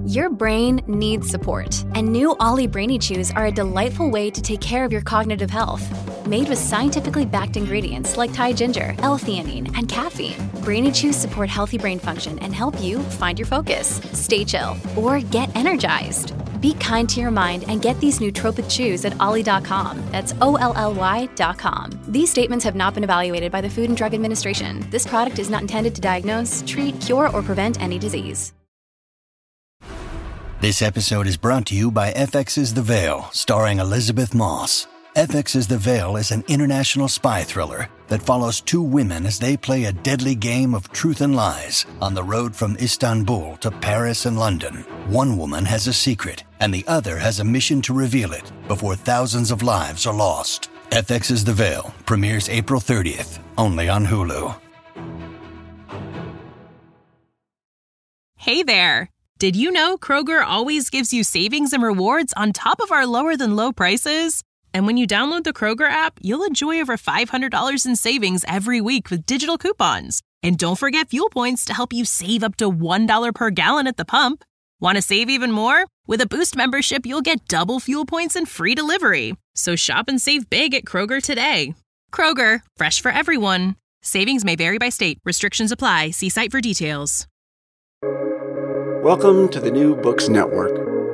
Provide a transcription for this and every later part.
Your brain needs support, and new Ollie Brainy Chews are a delightful way to take care of your cognitive health. Made with scientifically backed ingredients like Thai ginger, L-theanine, and caffeine, Brainy Chews support healthy brain function and help you find your focus, stay chill, or get energized. Be kind to your mind and get these nootropic chews at ollie.com. That's OLLY.com. These statements have not been evaluated by the Food and Drug Administration. This product is not intended to diagnose, treat, cure, or prevent any disease. This episode is brought to you by FX's The Veil, starring Elizabeth Moss. FX's The Veil is an international spy thriller that follows two women as they play a deadly game of truth and lies on the road from Istanbul to Paris and London. One woman has a secret, and the other has a mission to reveal it before thousands of lives are lost. FX's The Veil premieres April 30th, only on Hulu. Hey there! Did you know Kroger always gives you savings and rewards on top of our lower-than-low prices? And when you download the Kroger app, you'll enjoy over $500 in savings every week with digital coupons. And don't forget fuel points to help you save up to $1 per gallon at the pump. Want to save even more? With a Boost membership, you'll get double fuel points and free delivery. So shop and save big at Kroger today. Kroger, fresh for everyone. Savings may vary by state. Restrictions apply. See site for details. Welcome to the New Books Network.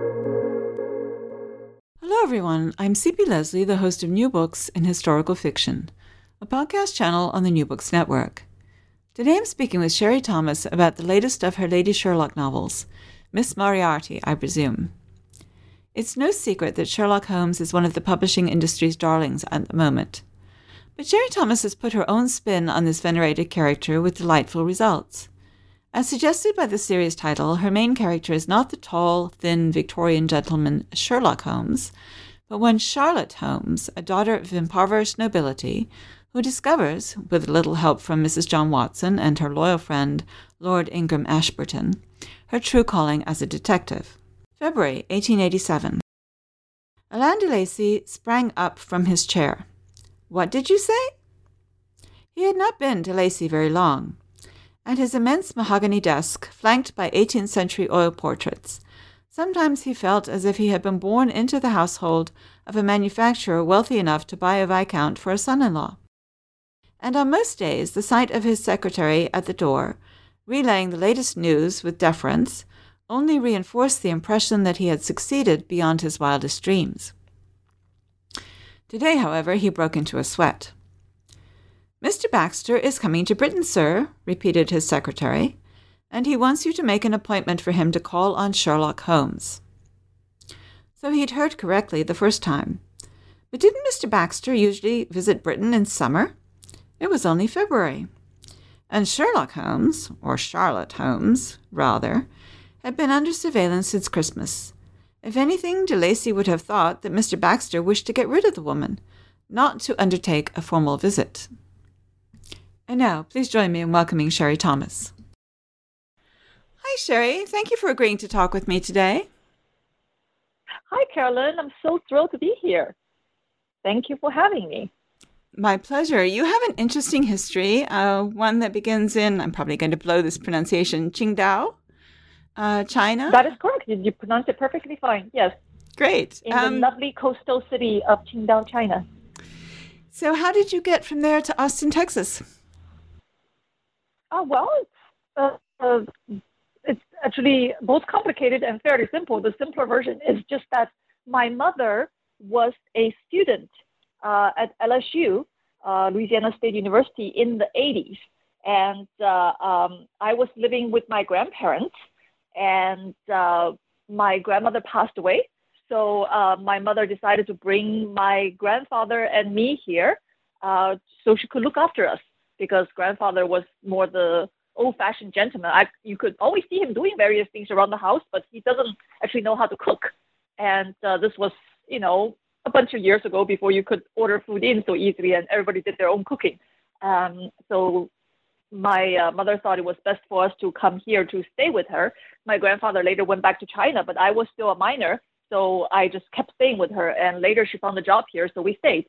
Hello, everyone. I'm C.P. Leslie, the host of New Books in Historical Fiction, a podcast channel on the New Books Network. Today I'm speaking with Sherry Thomas about the latest of her Lady Sherlock novels, Miss Moriarty, I presume. It's no secret that Sherlock Holmes is one of the publishing industry's darlings at the moment. But Sherry Thomas has put her own spin on this venerated character with delightful results. As suggested by the series title, her main character is not the tall, thin Victorian gentleman Sherlock Holmes, but one Charlotte Holmes, a daughter of impoverished nobility, who discovers, with a little help from Mrs. John Watson and her loyal friend Lord Ingram Ashburton, her true calling as a detective. February 1887. Alain de Lacy sprang up from his chair. What did you say? He had not been de Lacy very long. At his immense mahogany desk, flanked by 18th century oil portraits, sometimes he felt as if he had been born into the household of a manufacturer wealthy enough to buy a viscount for a son-in-law. And on most days, the sight of his secretary at the door, relaying the latest news with deference, only reinforced the impression that he had succeeded beyond his wildest dreams. Today, however, he broke into a sweat. "Mr. Baxter is coming to Britain, sir," repeated his secretary, "and he wants you to make an appointment for him to call on Sherlock Holmes." So he'd heard correctly the first time. But didn't Mr. Baxter usually visit Britain in summer? It was only February. And Sherlock Holmes, or Charlotte Holmes, rather, had been under surveillance since Christmas. If anything, de Lacy would have thought that Mr. Baxter wished to get rid of the woman, not to undertake a formal visit. And now, please join me in welcoming Sherry Thomas. Hi, Sherry. Thank you for agreeing to talk with me today. Hi, Carolyn. I'm so thrilled to be here. Thank you for having me. My pleasure. You have an interesting history, one that begins in, I'm probably going to blow this pronunciation, Qingdao, China. That is correct. You pronounced it perfectly fine. Yes. Great. In the lovely coastal city of Qingdao, China. So how did you get from there to Austin, Texas? Well, it's actually both complicated and fairly simple. The simpler version is just that my mother was a student at LSU, Louisiana State University, in the 80s. And I was living with my grandparents, and my grandmother passed away. So my mother decided to bring my grandfather and me here so she could look after us, because grandfather was more the old-fashioned gentleman. You could always see him doing various things around the house, but he doesn't actually know how to cook. And this was, a bunch of years ago, before you could order food in so easily and everybody did their own cooking. So my mother thought it was best for us to come here to stay with her. My grandfather later went back to China, but I was still a minor, so I just kept staying with her. And later she found a job here, so we stayed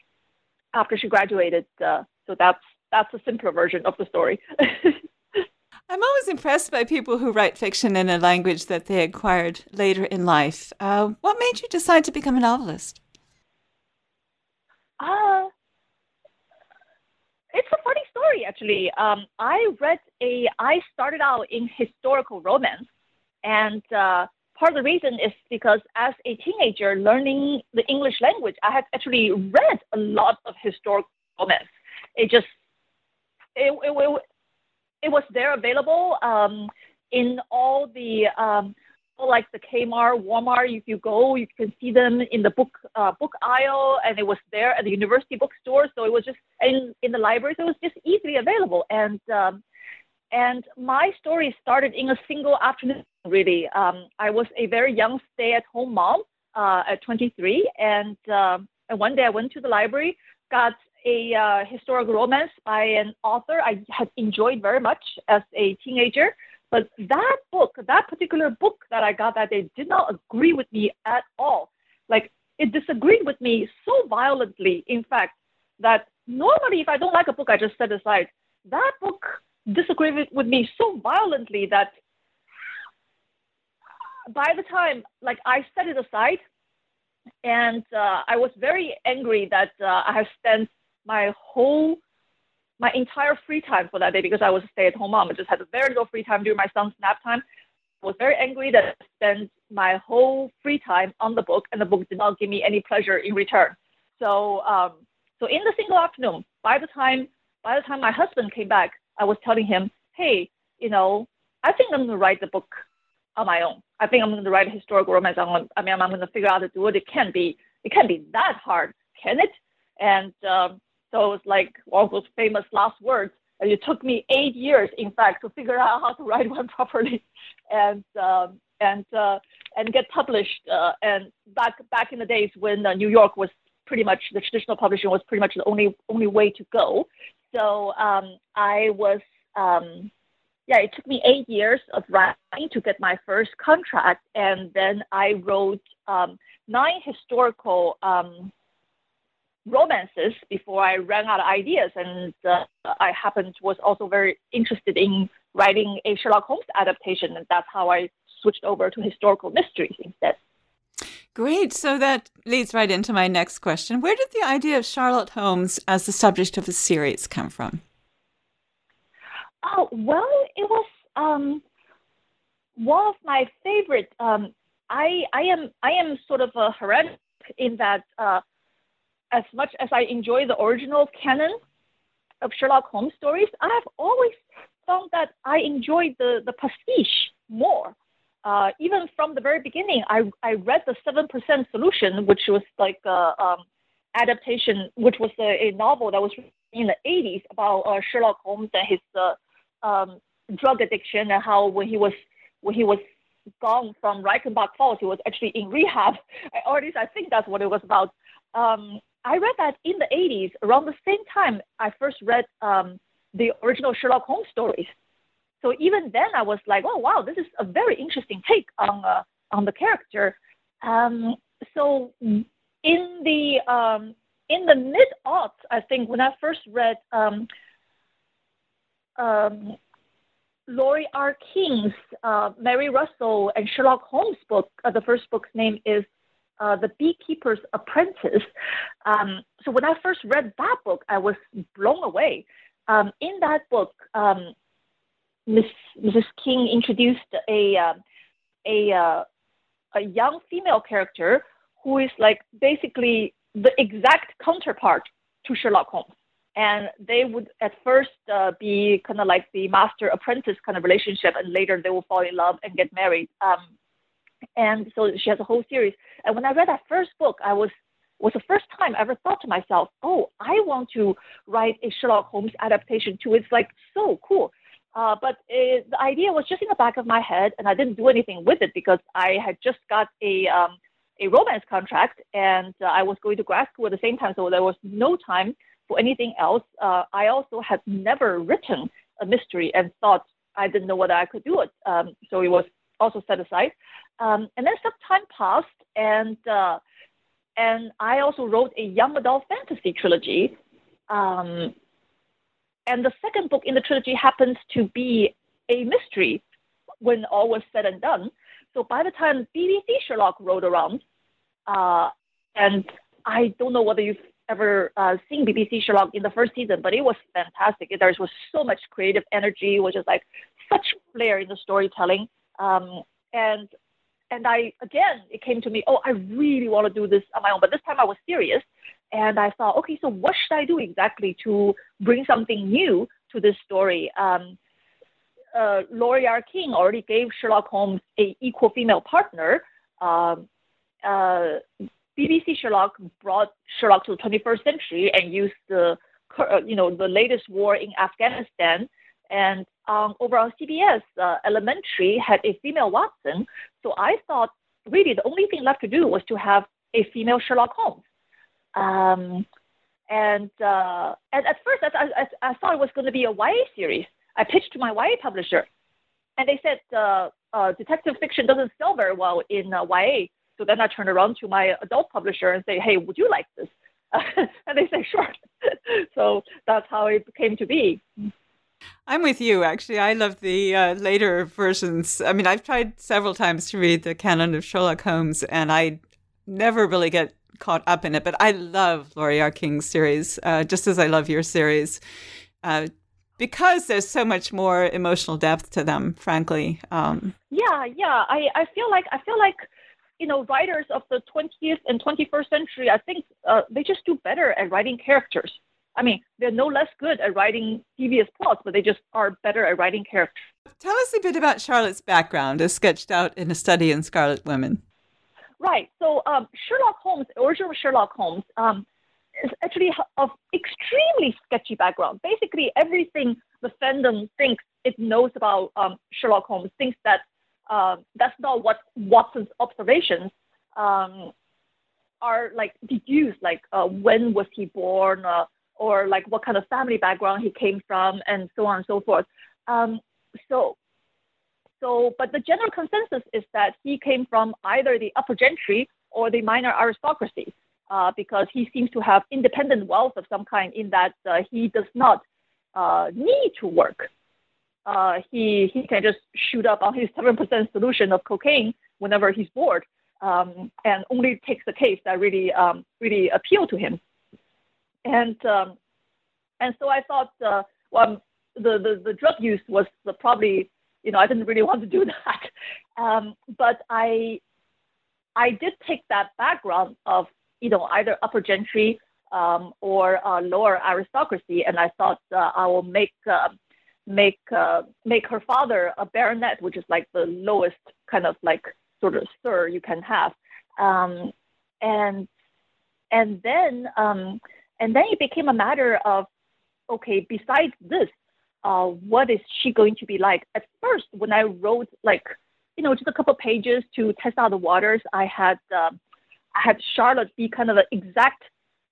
after she graduated. So that's a simpler version of the story. I'm always impressed by people who write fiction in a language that they acquired later in life. What made you decide to become a novelist? It's a funny story, actually. I started out in historical romance, and part of the reason is because as a teenager learning the English language, I had actually read a lot of historical romance. It just, it was there available in all the like the Kmart, Walmart. If you go, you can see them in the book aisle, and it was there at the university bookstore. So it was just in the library, so it was just easily available. And my story started in a single afternoon. Really, I was a very young stay-at-home mom at 23, and one day I went to the library, got a historical romance by an author I had enjoyed very much as a teenager. But that particular book that I got that day did not agree with me at all. Like, it disagreed with me so violently, in fact, that normally if I don't like a book, I just set aside. That book disagreed with me so violently that by the time, like, I set it aside, and I was very angry that I have spent my entire free time for that day because I was a stay-at-home mom. I just had very little free time during my son's nap time. I was very angry that I spent my whole free time on the book, and the book did not give me any pleasure in return. So, so in the single afternoon, by the time my husband came back, I was telling him, hey, I think I'm going to write the book on my own. I think I'm going to write a historical romance. I'm going to figure out how to do it. It can't be that hard, can it? And so it was like all those famous last words. And it took me 8 years, in fact, to figure out how to write one properly, and get published. And back in the days when New York was pretty much the traditional publishing was pretty much the only way to go. So I was it took me 8 years of writing to get my first contract, and then I wrote 9 historical romances before I ran out of ideas, and I was also very interested in writing a Sherlock Holmes adaptation, and that's how I switched over to historical mysteries instead. Great. So that leads right into my next question. Where did the idea of Sherlock Holmes as the subject of a series come from? Oh, well, it was one of my favorite. I am sort of a heretic in that as much as I enjoy the original canon of Sherlock Holmes stories, I have always found that I enjoyed the pastiche more. Even from the very beginning, I read the 7% Solution, which was like adaptation, which was a novel that was written in the 80s about Sherlock Holmes and his drug addiction, and how when he was gone from Reichenbach Falls, he was actually in rehab. Or at least I think that's what it was about. I read that in the 80s, around the same time I first read the original Sherlock Holmes stories. So even then I was like, oh, wow, this is a very interesting take on the character. So in the mid-aughts, I think, when I first read Laurie R. King's Mary Russell and Sherlock Holmes book, the first book's name is The Beekeeper's Apprentice. So when I first read that book, I was blown away. In that book, Mrs. King introduced a young female character who is like basically the exact counterpart to Sherlock Holmes. And they would at first be kind of like the master-apprentice kind of relationship, and later they will fall in love and get married. And so she has a whole series. And when I read that first book, was the first time I ever thought to myself, oh, I want to write a Sherlock Holmes adaptation too. It's like so cool. But the idea was just in the back of my head, and I didn't do anything with it because I had just got a romance contract, and I was going to grad school at the same time, so there was no time for anything else. I also had never written a mystery and thought I didn't know whether I could do it. So it was also set aside. And then some time passed, and I also wrote a young adult fantasy trilogy. And the second book in the trilogy happens to be a mystery when all was said and done. So by the time BBC Sherlock rolled around, and I don't know whether you've ever seen BBC Sherlock in the first season, but it was fantastic. There was so much creative energy, which is like such flair in the storytelling. And I, again, it came to me, I really want to do this on my own. But this time I was serious. And I thought, okay, so what should I do exactly to bring something new to this story? Laurie R. King already gave Sherlock Holmes an equal female partner. BBC Sherlock brought Sherlock to the 21st century and used the latest war in Afghanistan. And over on CBS, Elementary had a female Watson. So I thought, really, the only thing left to do was to have a female Sherlock Holmes. And at first, I thought it was going to be a YA series. I pitched to my YA publisher, and they said detective fiction doesn't sell very well in YA. So then I turned around to my adult publisher and say, hey, would you like this? And they say, sure. So that's how it came to be. I'm with you, actually. I love the later versions. I mean, I've tried several times to read the canon of Sherlock Holmes, and I never really get caught up in it. But I love Laurie R. King's series, just as I love your series, because there's so much more emotional depth to them, frankly. Yeah. I feel like writers of the 20th and 21st century, I think they just do better at writing characters. I mean, they're no less good at writing devious plots, but they just are better at writing characters. Tell us a bit about Charlotte's background as sketched out in A Study in Scarlet Women. Right. So Sherlock Holmes, original Sherlock Holmes, is actually of extremely sketchy background. Basically, everything the fandom thinks it knows about Sherlock Holmes thinks that that's not what Watson's observations are like deduced, like when was he born, or like what kind of family background he came from, and so on and so forth. But the general consensus is that he came from either the upper gentry or the minor aristocracy, because he seems to have independent wealth of some kind in that he does not need to work. He can just shoot up on his 7% solution of cocaine whenever he's bored, and only takes the case that really appeal to him. And so I thought, the drug use was probably, I didn't really want to do that. But I did take that background of, either upper gentry or lower aristocracy, and I thought I will make her father a baronet, which is like the lowest kind of like sort of sir you can have. And then it became a matter of, okay, besides this, what is she going to be like? At first, when I wrote just a couple of pages to test out the waters, I had Charlotte be kind of the exact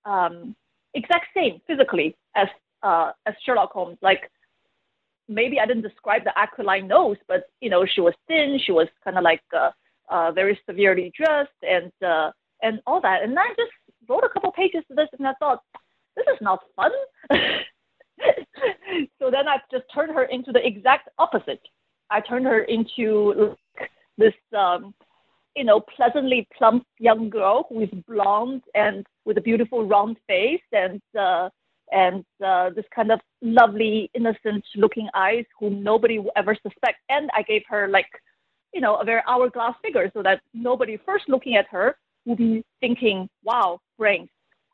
same physically as Sherlock Holmes. Like, maybe I didn't describe the aquiline nose, but she was thin, she was kind of like very severely dressed, and all that. And I just wrote a couple pages to this, and I thought, this is not fun. So then I just turned her into the exact opposite. I turned her into this, pleasantly plump young girl who is blonde and with a beautiful round face, and this kind of lovely, innocent-looking eyes whom nobody will ever suspect. And I gave her a very hourglass figure, so that nobody first looking at her will be thinking, "Wow, brains."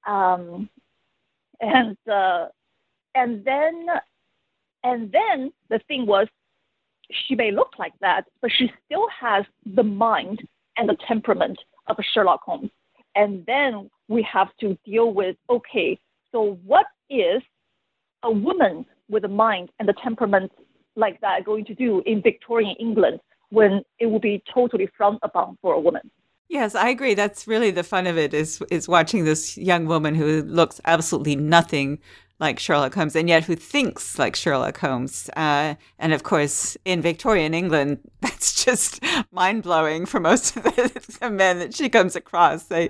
And then the thing was, she may look like that, but she still has the mind and the temperament of a Sherlock Holmes. And then we have to deal with, okay, so what is a woman with a mind and the temperament like that going to do in Victorian England when it will be totally frowned upon for a woman? Yes, I agree. That's really the fun of it, is watching this young woman who looks absolutely nothing like Sherlock Holmes, and yet who thinks like Sherlock Holmes. And of course, in Victorian England, that's just mind-blowing for most of the men that she comes across. And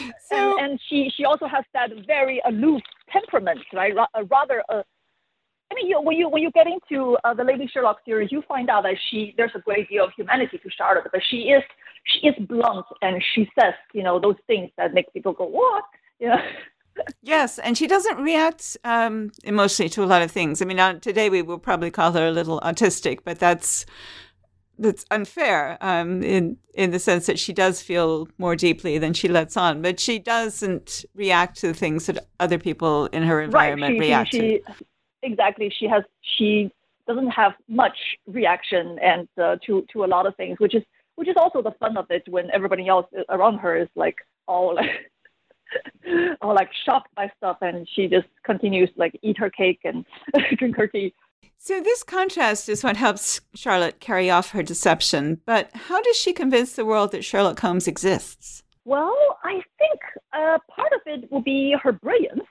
she also has that very aloof temperament, right? Rather I mean, when you get into the Lady Sherlock series, you find out that there's a great deal of humanity to Charlotte, but she is blunt, and she says, those things that make people go, what? Yes, and she doesn't react emotionally to a lot of things. I mean, today we will probably call her a little autistic, but that's unfair in the sense that she does feel more deeply than she lets on, but she doesn't react to the things that other people in her environment react to. Exactly. She doesn't have much reaction and to a lot of things, which is also the fun of it when everybody else around her is like all like shocked by stuff, and she just continues like eat her cake and drink her tea. So this contrast is what helps Charlotte carry off her deception. But how does she convince the world that Sherlock Holmes exists? Well, I think part of it will be her brilliance.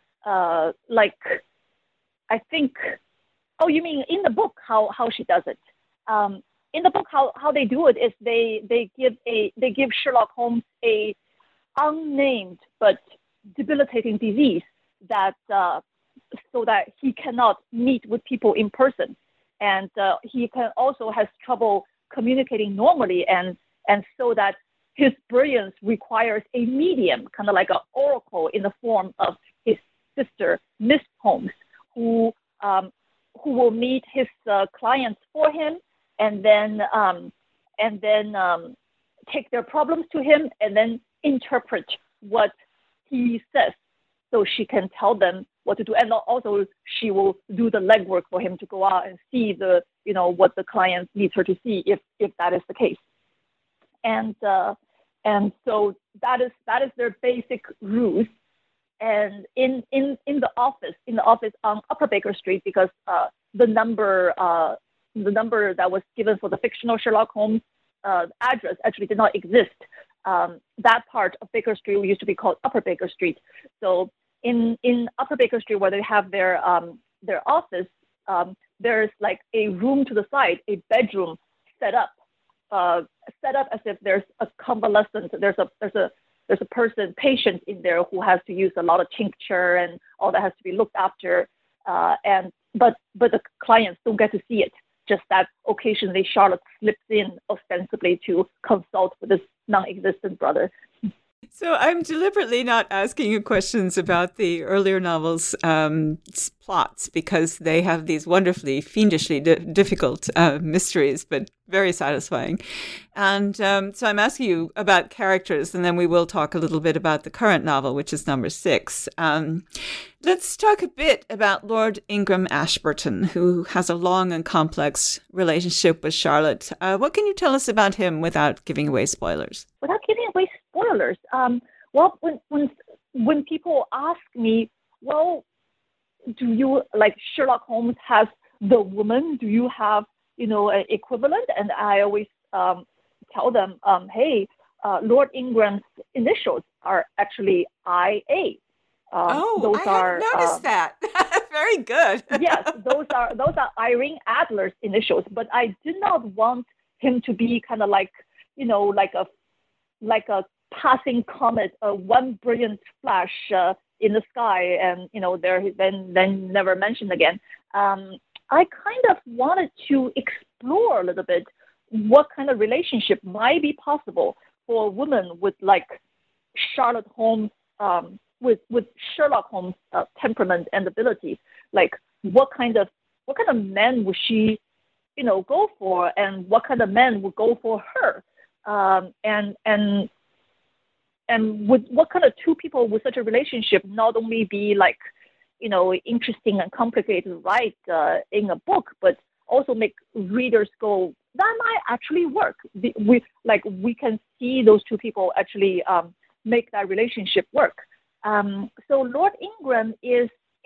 I think, oh, you mean in the book how she does it? In the book, how they do it is they give Sherlock Holmes a unnamed but debilitating disease that so that he cannot meet with people in person, and he also has trouble communicating normally, and so that his brilliance requires a medium, kind of like an oracle in the form of his sister, Miss Holmes, who will meet his clients for him, and then take their problems to him, and then interpret what he says, so she can tell them what to do, and also she will do the legwork for him to go out and see what the client needs her to see, if that is the case, and so that is their basic ruse. And in the office on Upper Baker Street, because the number that was given for the fictional Sherlock Holmes address actually did not exist. That part of Baker Street used to be called Upper Baker Street. So in Upper Baker Street, where they have their office, there's like a room to the side, a bedroom set up as if there's a convalescent. There's a patient in there who has to use a lot of tincture and all that has to be looked after. But the clients don't get to see it. Just that occasionally Charlotte slips in ostensibly to consult with this non-existent brother. So I'm deliberately not asking you questions about the earlier novels' plots, because they have these wonderfully, fiendishly difficult mysteries, but very satisfying. And so I'm asking you about characters, and then we will talk a little bit about the current novel, which is number 6. Let's talk a bit about Lord Ingram Ashburton, who has a long and complex relationship with Charlotte. What can you tell us about him without giving away spoilers? Without giving away spoilers, well, when people ask me, well, do you, like Sherlock Holmes has the woman, do you have, an equivalent? And I always tell them, hey, Lord Ingram's initials are actually IA. Those I hadn't noticed that. Very good. Yes, those are Irene Adler's initials. But I did not want him to be kind of like a passing comet, one brilliant flash in the sky, and then never mentioned again. I kind of wanted to explore a little bit what kind of relationship might be possible for a woman with like Sherlock Holmes, with Sherlock Holmes' temperament and abilities. Like what kind of men would she, go for, and what kind of men would go for her, and with what kind of two people would such a relationship not only be like, interesting and complicated to write in a book, but also make readers go, that might actually work. We can see those two people actually make that relationship work. So Lord Ingram is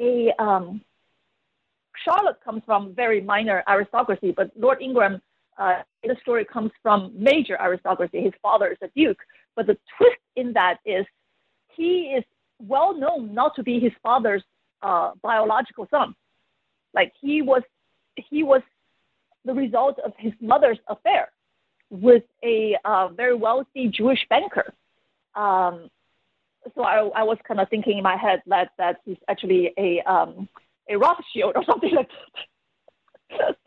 Charlotte comes from very minor aristocracy, but Lord Ingram, in the story, comes from major aristocracy. His father is a duke. But the twist in that is he is well known not to be his father's biological son. Like he was the result of his mother's affair with a very wealthy Jewish banker. So I was kind of thinking in my head that he's actually a a Rothschild or something like that.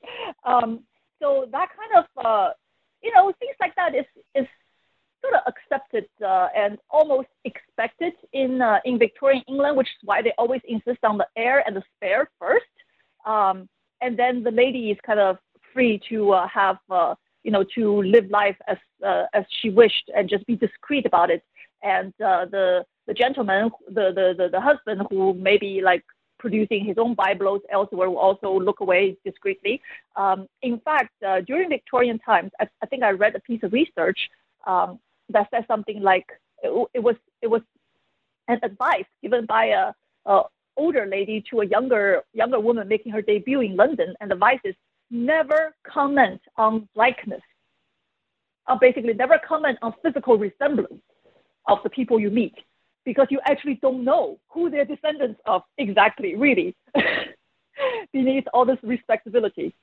So that kind of, things like that is sort of accepted and almost expected in Victorian England, which is why they always insist on the heir and the spare first. And then the lady is kind of free to have, to live life as she wished and just be discreet about it. And the gentleman, the husband who may be like producing his own Bibles elsewhere will also look away discreetly. In fact, during Victorian times, I think I read a piece of research that says something like it was an advice given by a older lady to a younger woman making her debut in London, and the advice is never comment on likeness. Basically, never comment on physical resemblance of the people you meet, because you actually don't know who they're descendants of exactly, really, beneath all this respectability.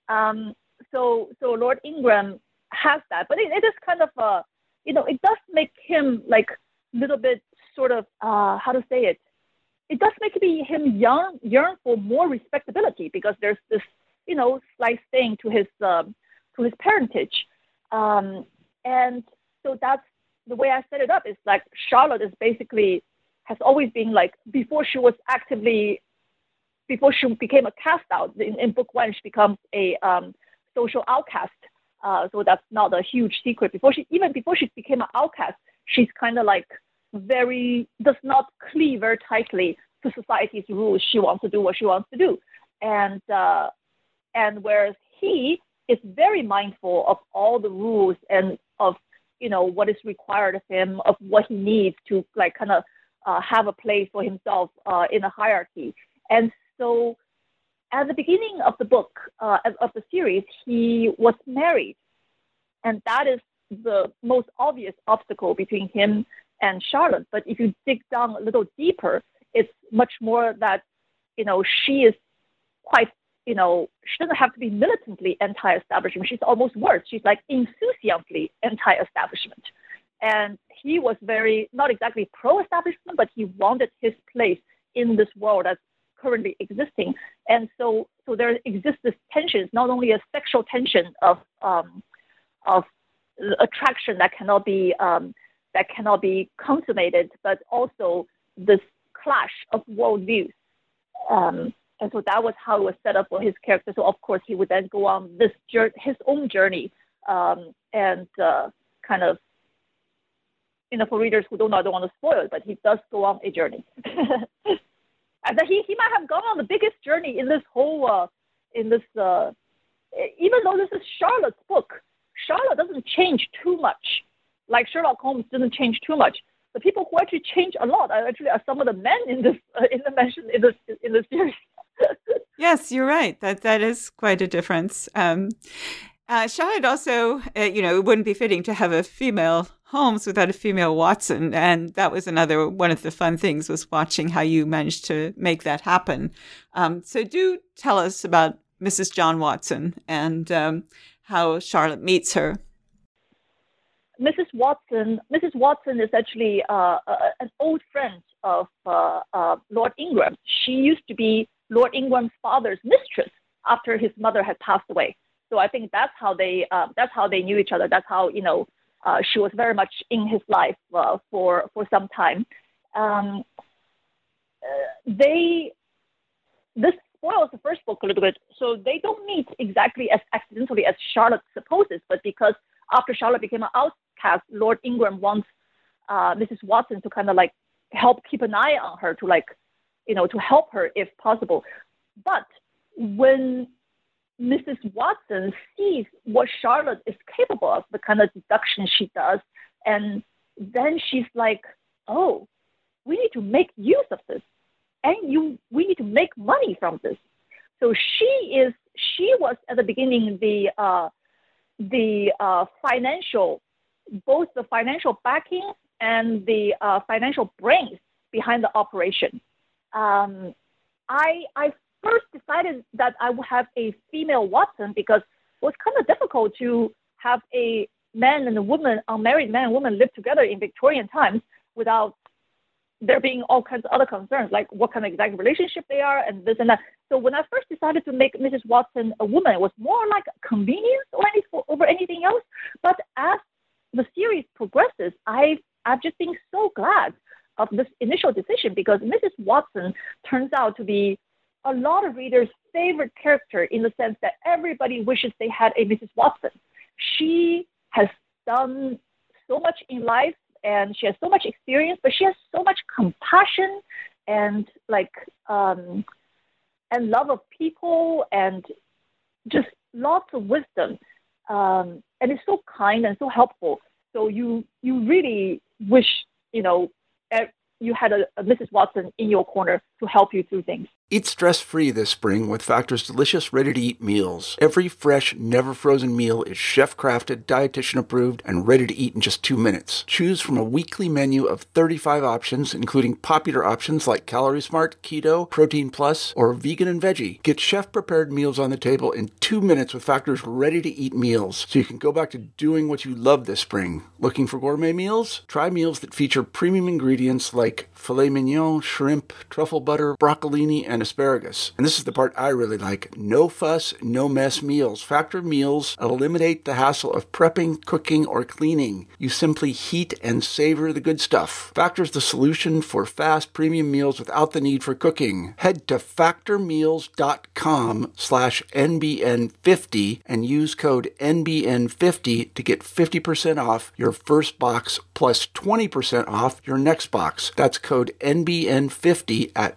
So Lord Ingram has that, but it is kind of it does make him like a little bit sort of how to say it. It does make him yearn for more respectability, because there's this slight stain to his parentage, and so that's the way I set it up. Is like Charlotte is basically has always been like before she became a cast out in book 1, she becomes a social outcast. So that's not a huge secret. Before she became an outcast, she's kind of like does not cleave very tightly to society's rules. She wants to do what she wants to do. And whereas he is very mindful of all the rules and of, what is required of him, of what he needs to like kind of have a place for himself in a hierarchy. And so at the beginning of the book, of the series, he was married. And that is the most obvious obstacle between him and Charlotte. But if you dig down a little deeper, it's much more that, she is quite, she doesn't have to be militantly anti-establishment. She's almost worse. She's like enthusiastically anti-establishment. And he was not exactly pro-establishment, but he wanted his place in this world that's currently existing. And so there exists this tension. It's not only a sexual tension of attraction that cannot be consummated, but also this clash of worldviews. And so that was how it was set up for his character. So of course he would then go on his own journey, and kind of, for readers who don't know, I don't want to spoil it, but he does go on a journey. And that he might have gone on the biggest journey in this whole, even though this is Charlotte's book, Charlotte doesn't change too much. Like Sherlock Holmes doesn't change too much. The people who actually change a lot are some of the men in the series. Yes, you're right. That is quite a difference. Charlotte also, it wouldn't be fitting to have a female Holmes without a female Watson, and that was another one of the fun things, was watching how you managed to make that happen. So do tell us about Mrs. John Watson and how Charlotte meets her. Mrs. Watson is actually an old friend of Lord Ingram. She used to be Lord Ingram's father's mistress after his mother had passed away. So I think that's how they knew each other. That's how she was very much in his life for some time. This spoils the first book a little bit. So they don't meet exactly as accidentally as Charlotte supposes, but because after Charlotte became an outcast, Lord Ingram wants Mrs. Watson to kind of like help keep an eye on her, to like, to help her if possible. But when Mrs. Watson sees what Charlotte is capable of, the kind of deduction she does, and then she's like, oh, we need to make use of this, and we need to make money from this. So she was at the beginning the financial, both the financial backing and the financial brains behind the operation. I first decided that I would have a female Watson because it was kind of difficult to have a man and a woman, unmarried man and woman, live together in Victorian times without there being all kinds of other concerns, like what kind of exact relationship they are and this and that. So when I first decided to make Mrs. Watson a woman, it was more like convenience over anything else. But as the series progresses, I've just been so glad of this initial decision, because Mrs. Watson turns out to be a lot of readers' favorite character, in the sense that everybody wishes they had a Mrs. Watson. She has done so much in life, and she has so much experience, but she has so much compassion and and love of people, and just lots of wisdom. And it's so kind and so helpful. So you really wish, you had a Mrs. Watson in your corner to help you through things. Eat stress-free this spring with Factor's delicious, ready-to-eat meals. Every fresh, never-frozen meal is chef-crafted, dietitian-approved, and ready to eat in just 2 minutes. Choose from a weekly menu of 35 options, including popular options like Calorie Smart, Keto, Protein Plus, or Vegan and Veggie. Get chef-prepared meals on the table in 2 minutes with Factor's ready-to-eat meals, so you can go back to doing what you love this spring. Looking for gourmet meals? Try meals that feature premium ingredients like filet mignon, shrimp, truffle butter, broccolini, and asparagus. And this is the part I really like. No fuss, no mess meals. Factor meals eliminate the hassle of prepping, cooking, or cleaning. You simply heat and savor the good stuff. Factor's the solution for fast premium meals without the need for cooking. Head to factormeals.com/NBN50 and use code NBN50 to get 50% off your first box plus 20% off your next box. That's code NBN50 at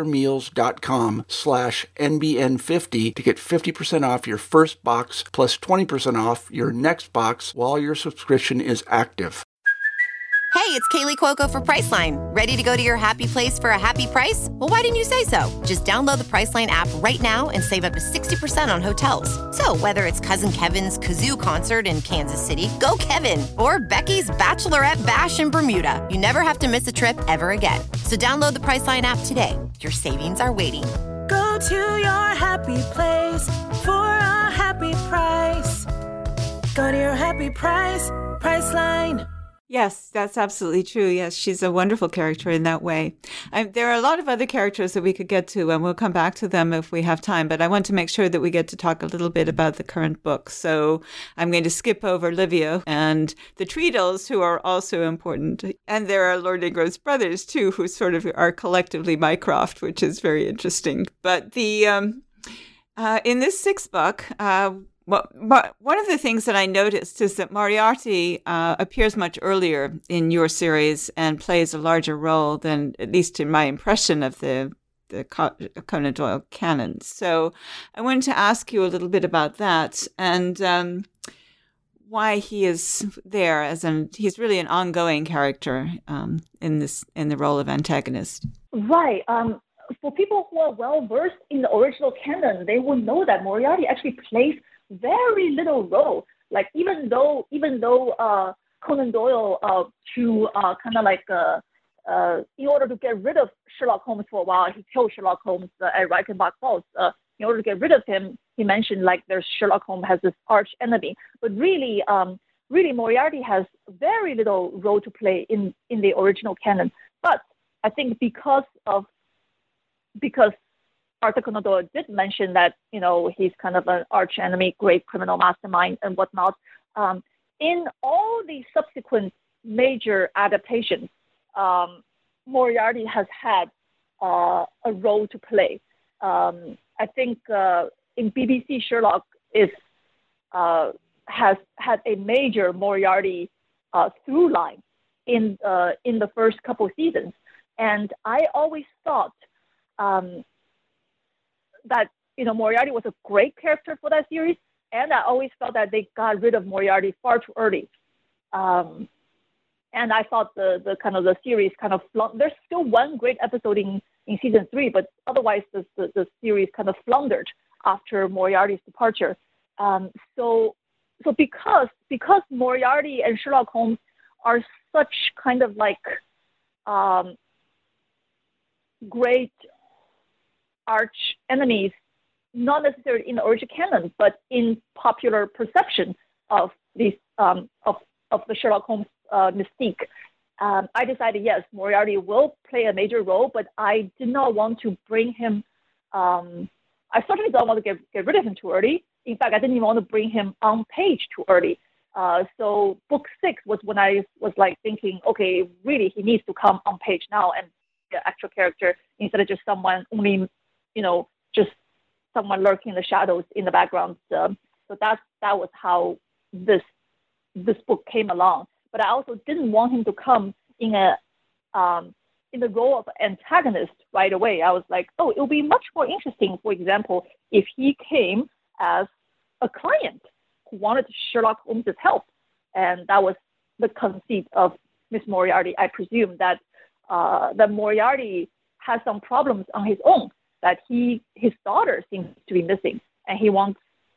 factormeals.com/NBN50 to get 50% off your first box plus 20% off your next box while your subscription is active. Hey, it's Kaylee Cuoco for Priceline. Ready to go to your happy place for a happy price? Well, why didn't you say so? Just download the Priceline app right now and save up to 60% on hotels. So whether it's Cousin Kevin's Kazoo Concert in Kansas City, go Kevin, or Becky's Bachelorette Bash in Bermuda, you never have to miss a trip ever again. So download the Priceline app today. Your savings are waiting. Go to your happy place for a happy price. Go to your happy price, Priceline. Yes, that's absolutely true. Yes, she's a wonderful character in that way. There are a lot of other characters that we could get to, and we'll come back to them if we have time. But I want to make sure that we get to talk a little bit about the current book. So I'm going to skip over Livia and the Treadles, who are also important. And there are Lord Ingro's brothers, too, who sort of are collectively Mycroft, which is very interesting. But the in this sixth book, but one of the things that I noticed is that Moriarty appears much earlier in your series and plays a larger role than, at least in my impression of the Conan Doyle canon. So I wanted to ask you a little bit about that and why he is there he's really an ongoing character in the role of antagonist. Right. For people who are well versed in the original canon, they will know that Moriarty actually plays very little role. Like even though Conan Doyle in order to get rid of Sherlock Holmes for a while, he killed Sherlock Holmes at Reichenbach Falls. In order to get rid of him, he mentioned there's Sherlock Holmes has this arch enemy. But really Moriarty has very little role to play in the original canon. But I think because Arthur Conan Doyle did mention that, he's kind of an arch enemy, great criminal mastermind and whatnot. In all the subsequent major adaptations, Moriarty has had a role to play. I think in BBC, Sherlock has had a major Moriarty through line in the first couple of seasons. And I always thought that Moriarty was a great character for that series, and I always felt that they got rid of Moriarty far too early. And I thought the series kind of there's still one great episode in season 3, but otherwise the series kind of floundered after Moriarty's departure. So because Moriarty and Sherlock Holmes are such kind of great arch enemies, not necessarily in the original canon, but in popular perception of these of the Sherlock Holmes mystique. I decided, yes, Moriarty will play a major role, but I did not want to bring him. I certainly don't want to get rid of him too early. In fact, I didn't even want to bring him on page too early. So book 6 was when I was like thinking, okay, really, he needs to come on page now and be an actual character instead of just someone only, just someone lurking in the shadows in the background. So that was how this book came along. But I also didn't want him to come in the role of antagonist right away. I was like, it would be much more interesting, for example, if he came as a client who wanted Sherlock Holmes' help. And that was the conceit of Miss Moriarty. I presume that Moriarty has some problems on his own, that his daughter seems to be missing, and he wants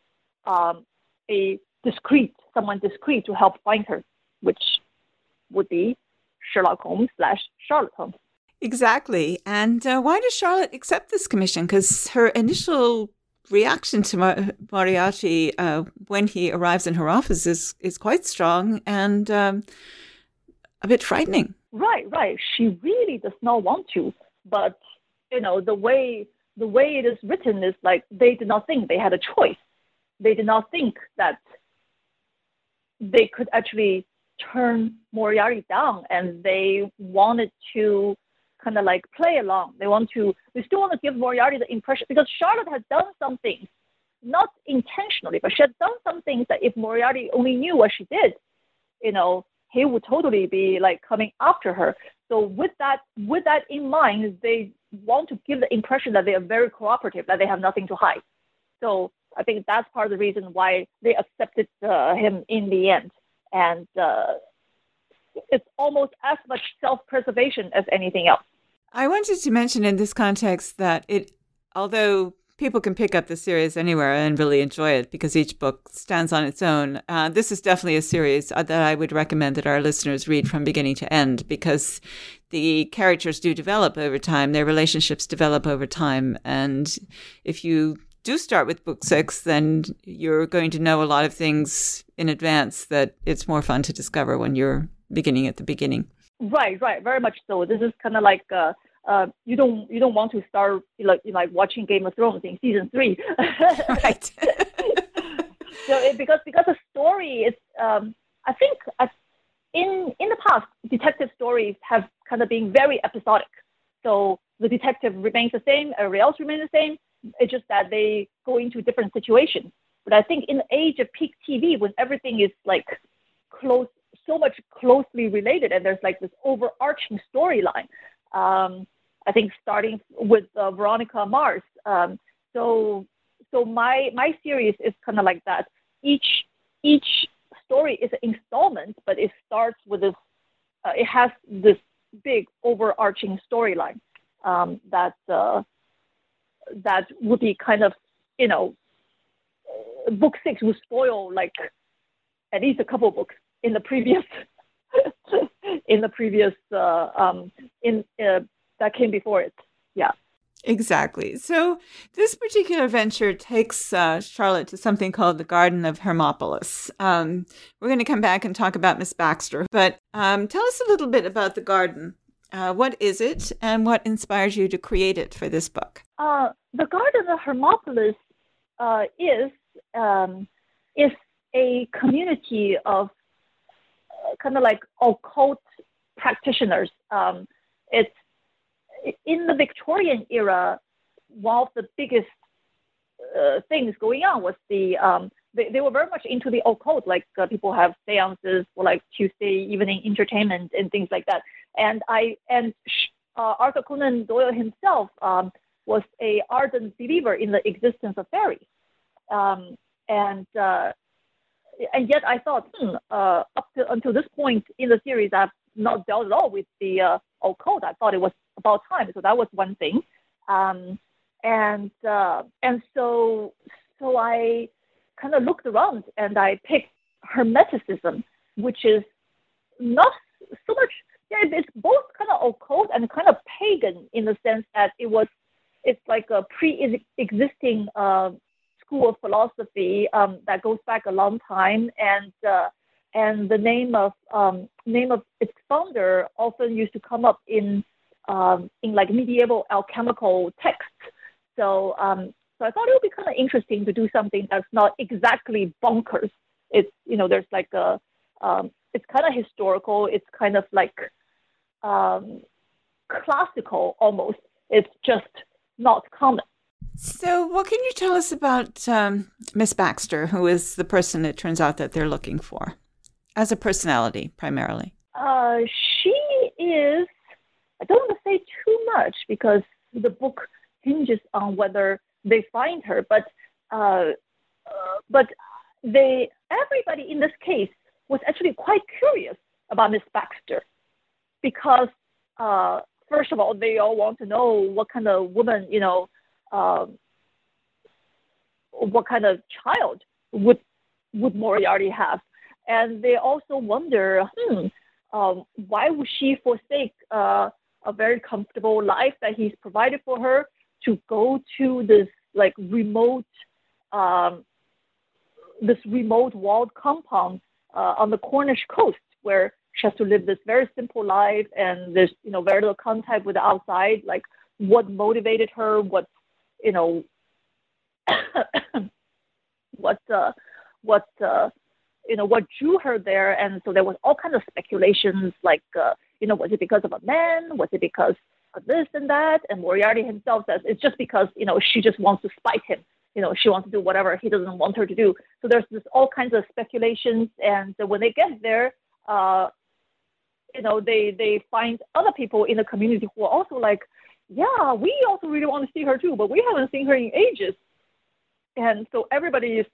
someone discreet to help find her, which would be Sherlock Holmes / Charlotte Holmes. Exactly. And why does Charlotte accept this commission? Because her initial reaction to Moriarty when he arrives in her office is quite strong and a bit frightening. Right. She really does not want to, but the way it is written is like they did not think they had a choice. They did not think that they could actually turn Moriarty down, and they wanted to kind of like play along. They still want to give Moriarty the impression, because Charlotte had done some things, not intentionally, but she had done some things that if Moriarty only knew what she did, he would totally be like coming after her. So with that in mind, they want to give the impression that they are very cooperative, that they have nothing to hide. So I think that's part of the reason why they accepted him in the end. And it's almost as much self-preservation as anything else. I wanted to mention in this context that although people can pick up the series anywhere and really enjoy it because each book stands on its own, this is definitely a series that I would recommend that our listeners read from beginning to end, because the characters do develop over time, their relationships develop over time. And if you do start with book 6, then you're going to know a lot of things in advance that it's more fun to discover when you're beginning at the beginning. Right, very much so. This is kind of like you don't want to start like watching Game of Thrones in season 3, right? So because the story is, I think in the past, detective stories have kind of been very episodic. So the detective remains the same, everybody else remains the same. It's just that they go into different situations. But I think in the age of peak TV, when everything is like so much closely related, and there's like this overarching storyline, I think starting with Veronica Mars. So my series is kind of like that. Each story is an installment, but it starts with this. It has this big overarching storyline that would be kind of, book 6 would spoil like at least a couple of books in the previous that came before it. Yeah. Exactly. So this particular venture takes Charlotte to something called the Garden of Hermopolis. We're going to come back and talk about Miss Baxter, but tell us a little bit about the garden. What is it, and what inspired you to create it for this book? The Garden of Hermopolis is a community of kind of like occult practitioners. It's in the Victorian era. One of the biggest things going on was they were very much into the occult. Like people have seances for like Tuesday evening entertainment and things like that. And Arthur Conan Doyle himself was a ardent believer in the existence of fairies. And yet I thought, until this point in the series, I've not dealt at all with the occult. I thought it was about time. So that was one thing. And so I kind of looked around and I picked Hermeticism, which is not so much, it's both kind of occult and kind of pagan in the sense that it's like a pre-existing school of philosophy that goes back a long time, and the name of its founder often used to come up in like medieval alchemical texts. So I thought it would be kind of interesting to do something that's not exactly bonkers. It's there's like a it's kind of historical. It's kind of like classical almost. It's just not common. So what can you tell us about Miss Baxter, who is the person it turns out that they're looking for, as a personality primarily? She is, I don't want to say too much because the book hinges on whether they find her, but everybody in this case was actually quite curious about Miss Baxter because, first of all, they all want to know what kind of woman, what kind of child would Moriarty have, and they also wonder, why would she forsake a very comfortable life that he's provided for her to go to this like remote walled compound on the Cornish coast where she has to live this very simple life and there's very little contact with the outside. Like, what motivated her? What what drew her there? And so there was all kinds of speculations, like was it because of a man? Was it because of this and that? And Moriarty himself says it's just because she just wants to spite him. She wants to do whatever he doesn't want her to do. So there's this all kinds of speculations, and when they get there, they find other people in the community who are also like, yeah, we also really want to see her too, but we haven't seen her in ages. And so everybody's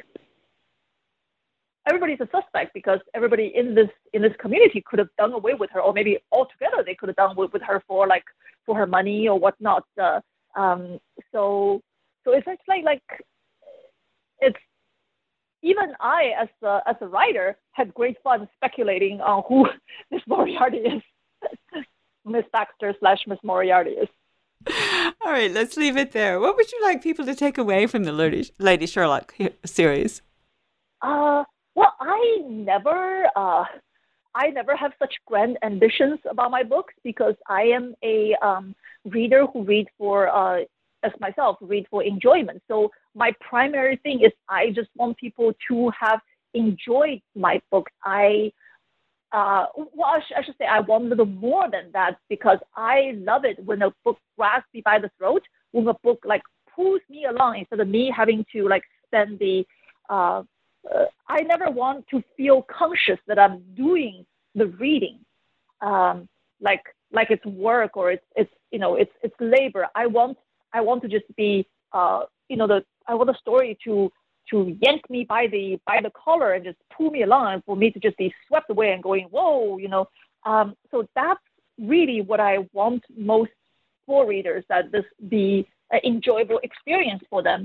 a suspect because everybody in this community could have done away with her, or maybe altogether they could have done away with her for her money or whatnot. So it's actually like it's, even I as a writer had great fun speculating on who Miss Moriarty is. Miss Baxter / Miss Moriarty is. All right, let's leave it there. What would you like people to take away from the Lady Sherlock series? Well, I never have such grand ambitions about my books because I am a reader who read for enjoyment. So my primary thing is I just want people to have enjoyed my books. I should say I want a little more than that because I love it when a book grabs me by the throat, when a book like pulls me along instead of me having to like spend the. I never want to feel conscious that I'm doing the reading, like it's work or it's labor. I want to just be I want the story to yank me by the collar and just pull me along, and for me to just be swept away and going, whoa, So that's really what I want most for readers, that this be an enjoyable experience for them.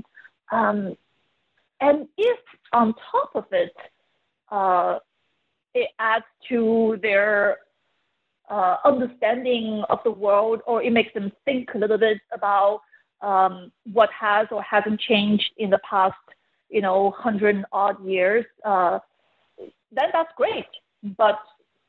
And if on top of it, it adds to their understanding of the world, or it makes them think a little bit about what has or hasn't changed in the past 100-odd years, then that's great. But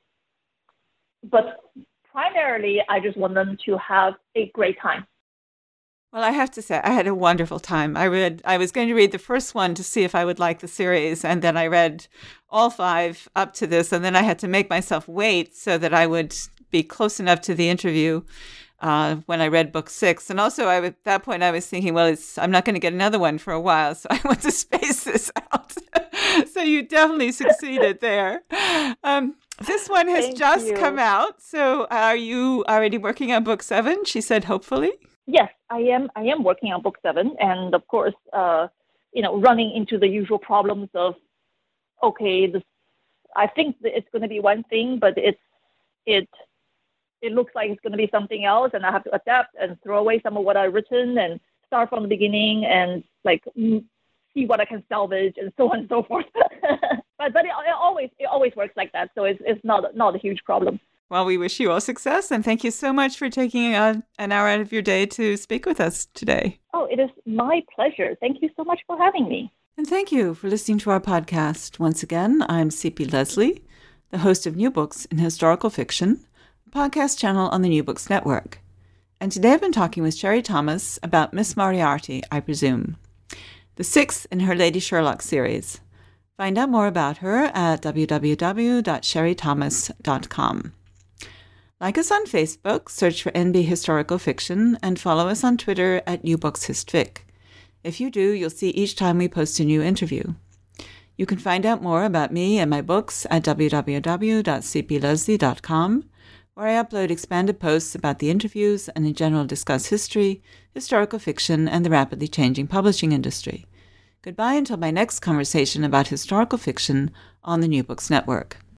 primarily, I just want them to have a great time. Well, I have to say, I had a wonderful time. I was going to read the first one to see if I would like the series, and then I read all 5 up to this, and then I had to make myself wait so that I would be close enough to the interview when I read book 6. And also, at that point, I was thinking, well, I'm not going to get another one for a while, so I want to space this out. So you definitely succeeded there. This one has just come out. So are you already working on book 7? She said, hopefully. Yes, I am working on book 7, and of course, running into the usual problems of, okay, I think that it's going to be one thing, but it looks like it's going to be something else, and I have to adapt and throw away some of what I've written and start from the beginning and like see what I can salvage and so on and so forth. but it always works like that, so it's not a huge problem. Well, we wish you all success, and thank you so much for taking an hour out of your day to speak with us today. Oh, it is my pleasure. Thank you so much for having me. And thank you for listening to our podcast. Once again, I'm C.P. Leslie, the host of New Books in Historical Fiction, a podcast channel on the New Books Network. And today I've been talking with Sherry Thomas about Miss Moriarty, I presume, the sixth in her Lady Sherlock series. Find out more about her at www.sherrythomas.com. Like us on Facebook, search for NB Historical Fiction, and follow us on Twitter at NewBooksHistFic. If you do, you'll see each time we post a new interview. You can find out more about me and my books at www.cpleslie.com, where I upload expanded posts about the interviews and in general discuss history, historical fiction, and the rapidly changing publishing industry. Goodbye until my next conversation about historical fiction on the New Books Network.